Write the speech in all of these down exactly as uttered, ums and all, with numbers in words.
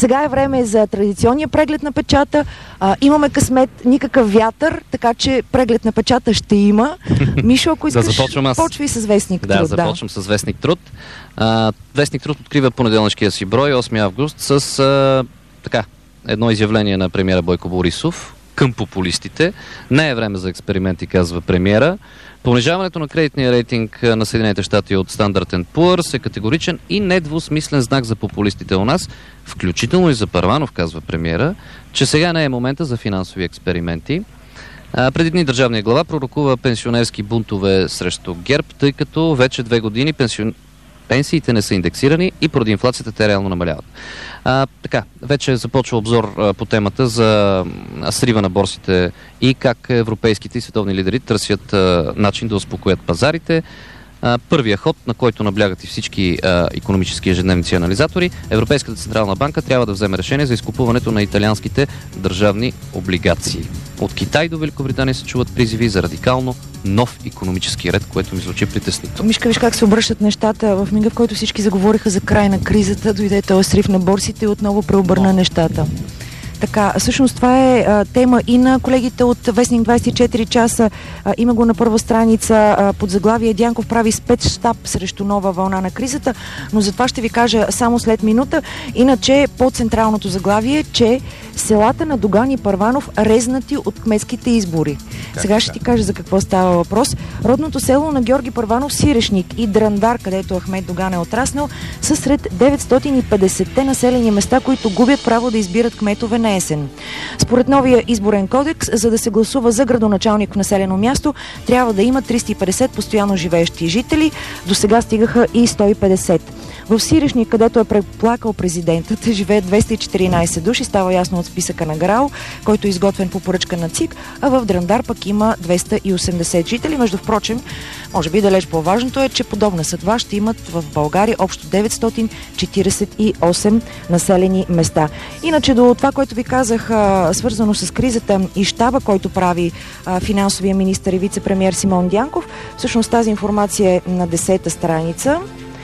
Сега е време за традиционния преглед на печата. А, имаме късмет, никакъв вятър, така че преглед на печата ще има. Мишо, ако искаш, да почвай с Вестник Труд. Да, започвам да. с Вестник Труд. А, Вестник Труд открива понеделнишкия си брой, осми август, с а, така, едно изявление на премиера Бойко Борисов към популистите. Не е време за експерименти, казва премиера. Понижаването на кредитния рейтинг на Съединените щати от Standard енд Poor's е категоричен и недвусмислен знак за популистите у нас, включително и за Първанов, казва премиера, че сега не е момента за финансови експерименти. А, преди дни държавният глава пророкува пенсионерски бунтове срещу ГЕРБ, тъй като вече две години пенсион... пенсиите не са индексирани и поради инфлацията те реално намаляват. А, така, вече започва обзор а, по темата за а, срива на борсите и как европейските и световни лидери търсят а, начин да успокоят пазарите. А, първия ход, на който наблягат и всички а, икономически ежедневници анализатори, Европейската централна банка трябва да вземе решение за изкупуването на италианските държавни облигации. От Китай до Великобритания се чуват призиви за радикално нов икономически ред, което ми звучи притеснително. Мишка, виж как се обръщат нещата. В мига, в който всички заговориха за край на кризата, дойде този срив на борсите и отново преобърна нещата. Така, всъщност това е а, тема и на колегите от Вестник двайсет и четири часа. А, има го на първа страница а, под заглавие Дянков прави спецщаб срещу нова вълна на кризата, но за това ще ви кажа само след минута. Иначе по централното заглавие, че селата на Доган и Първанов резнати от кметските избори. Как, Сега ще ти кажа за какво става въпрос. Родното село на Георги Първанов, Сирешник и Драндар, където Ахмед Доган е отраснал, са сред деветстотин и петдесетте населени места, които губят право да избират кметове на есен. Според новия изборен кодекс, за да се гласува за градоначалник в населено място, трябва да има триста и петдесет постоянно живеещи жители. До сега стигаха и сто и петдесет. В Сирешник, където е преплакал президентът, живеят двеста и четиринайсет души, става ясно от списъка на ГРАО, който е изготвен по поръчка на ЦИК, а в Драндар пък има двеста и осемдесет жители. Между впрочем, може би далеч по-важното е, че подобна съдба ще имат в България общо деветстотин четирийсет и осем населени места. Иначе до това, което ви казах, свързано с кризата и щаба, който прави финансовия министър и вице-премиер Симеон Дянков, всъщност тази информация е на десета страница.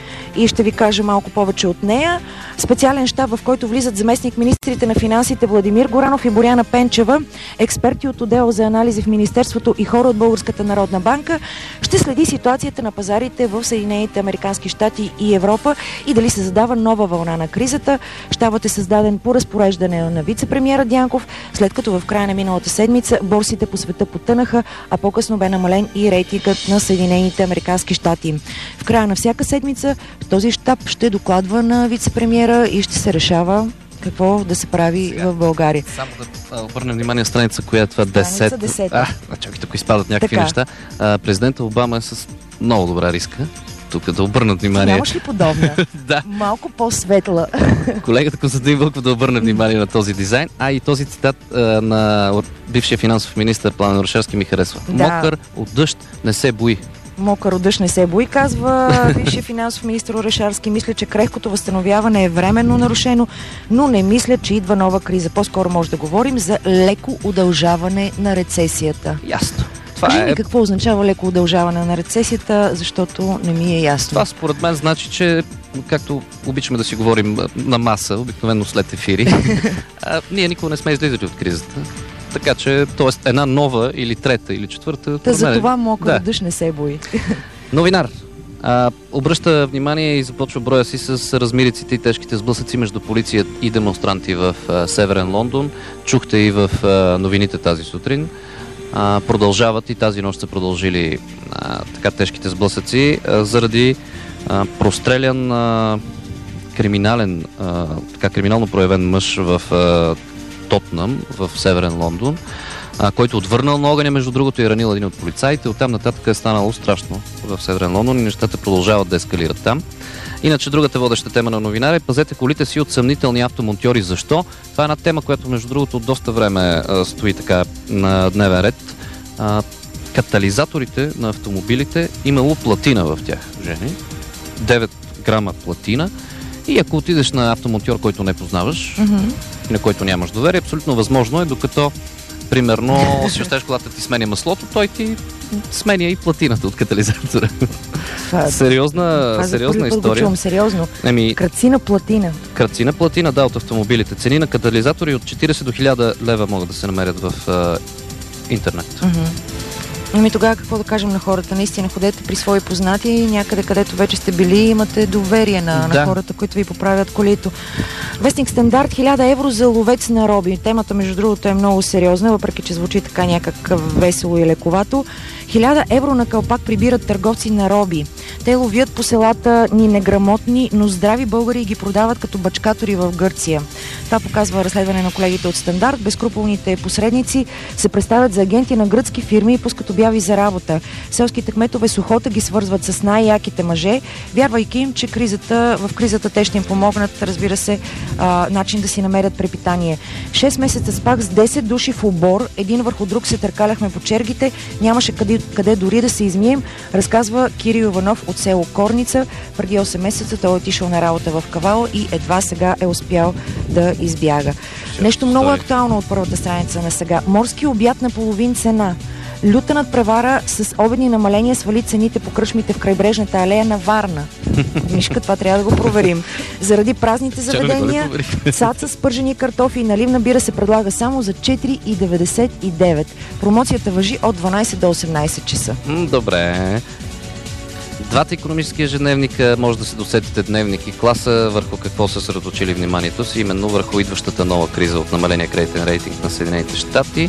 И ще ви кажа малко повече от нея. Специален щаб, в който влизат заместник министрите на финансите Владимир Горанов и Боряна Пенчева, експерти от отдел за анализи в Министерството и хора от Българската народна банка, ще следи ситуацията на пазарите в Съединените американски щати и Европа и дали се задава нова вълна на кризата. Щабът е създаден по разпореждане на вице-премиера Дянков, след като в края на миналата седмица борсите по света потънаха, а по-късно бе намален и рейтингът на Съединените американски щати. В края на всяка седмица този щаб ще докладва на вице-премиера и ще се решава какво да се прави сега в България. Само да обърнем внимание на страница, която това десет. А, чакайте, ако изпадат някакви така неща. А, президентът Обама е с много добра риска. Тук да обърнат внимание. Нямаш ли подобна? Да. Малко по-светла. Колегата Константин Вълков да обърне внимание на този дизайн. А и този цитат а, на бившия финансов министър Пламен Орешарски ми харесва. Да. Мокър от дъжд не се бои. Мокър от дъжд не се бои, казва бившия финансов министър Орешарски. Мисля, че крехкото възстановяване е временно нарушено, но не мисля, че идва нова криза. По-скоро може да говорим за леко удължаване на рецесията. Ясно. Кажи ми е... какво означава леко удължаване на рецесията, защото не ми е ясно. Това според мен значи, че както обичаме да си говорим на маса, обикновено след ефири, а, ние никога не сме излизали от кризата. Така че, т.е. една нова или трета или четвърта... Та за това мокър да. дъжд не се бои. Новинар. А, обръща внимание и започва броя си с размириците и тежките сблъсъци между полиция и демонстранти в а, Северен Лондон. Чухте и в а, новините тази сутрин. А, продължават и тази нощ са продължили а, така тежките сблъсъци а, заради а, прострелян а, криминален, а, така криминално проявен мъж в а, Тотнъм в Северен Лондон, а, който отвърнал на огъня, между другото, и ранил един от полицаите. Оттам нататък е станало страшно в Северен Лондон и нещата продължават да ескалират там. Иначе другата водеща тема на новинара е: пазете колите си от съмнителни автомонтьори. Защо? Това е една тема, която между другото от доста време а, стои така на дневен ред. А, катализаторите на автомобилите, имало платина в тях, жени. девет грама платина. И ако отидеш на автомонтьор, който не познаваш, mm-hmm. на който нямаш доверие, абсолютно възможно е, докато примерно си оставиш колата ти сменя маслото, той ти сменя и платината от катализатора. Това, сериозна това сериозна за история. Чувам, сериозно. Ами, кръцина платина. Кръцина платина, да, от автомобилите. Цени на катализатори от четирийсет до хиляда лева могат да се намерят в а, интернет. Mm-hmm. Ами тогава какво да кажем на хората? Наистина ходете при свои познати, някъде където вече сте били, имате доверие на, да. на хората, които ви поправят колито. Вестник Стандарт, хиляда евро за ловец на роби. Темата, между другото, е много сериозна, въпреки че звучи така някак весело и лековато. хиляда евро на калпак прибират търговци на роби. Те ловят по селата ни неграмотни, но здрави българи и ги продават като бачкатори в Гърция. Това показва разследване на колегите от Стандарт. Безкруполните посредници се представят за агенти на гръцки фирми и пускат обяви за работа. Селските кметове с охота ги свързват с най-яките мъже, вярвайки им, че кризата, в кризата те ще им помогнат, разбира се, а, начин да си намерят препитание. шест месеца спах с десет души в обор, един върху друг се търкаляхме по чергите, нямаше къде, къде дори да се измием, разказва Кирил Иванов от село Корница. Преди осем месеца той е отишъл на работа в Кавала и едва сега е успял да избяга. Нещо много актуално от първата страница на сега. Морски обяд на половин цена. Люта надпревара с обедни намаления свали цените по кръчмите в крайбрежната алея на Варна. Мишка, това трябва да го проверим. Заради празните заведения, сад с пържени картофи и наливна бира се предлага само за четири деветдесет и девет. Промоцията важи от дванайсет до осемнайсет часа. Добре. Двата икономически ежедневника може да се досетите дневник и класа върху какво са съсредоточили вниманието си, именно върху идващата нова криза от намаления кредитен рейтинг на Съединените щати.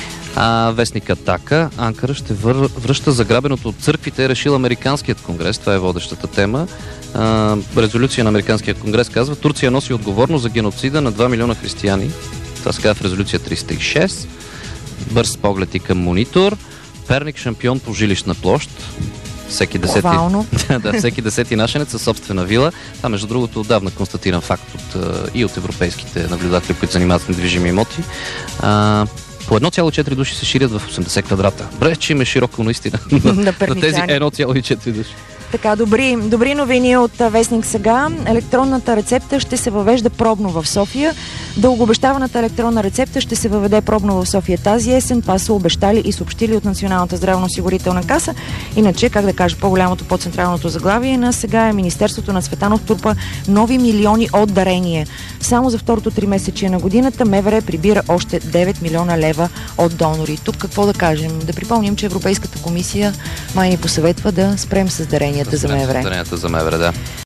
А вестник Атака, Анкара ще вър... връща заграбеното от църквите, решил Американският конгрес. Това е водещата тема. А, резолюция на Американския конгрес казва: Турция носи отговорност за геноцида на два милиона християни. Това се казва в резолюция триста и шест. Бърз поглед и към Монитор. Перник шампион по жилищна площ. Всеки десети, да, всеки десети нашенец със собствена вила. Това, между другото, отдавна констатиран факт от, и от европейските наблюдатели, които занимават с недвижими имоти. А, по едно цяло и четири души се ширят в осемдесет квадрата. Бре, че им е широко наистина на, на тези едно цяло и четири души. Така, добри, добри новини от Вестник сега. Електронната рецепта ще се въвежда пробно в София. Дългообещаваната електронна рецепта ще се въведе пробно в София тази есен. Това са обещали и съобщили от Националната здравноосигурителна каса. Иначе, как да кажа, по-голямото, по-централното заглавие на сега е Министерството на Цветанов трупа нови милиони от дарения. Само за второто тримесечие на годината МВР прибира още девет милиона лева от донори. Тук какво да кажем? Да припомним, че Европейската комисия май ни посъветва да спрем с дарения. За МВР. За МВР, да.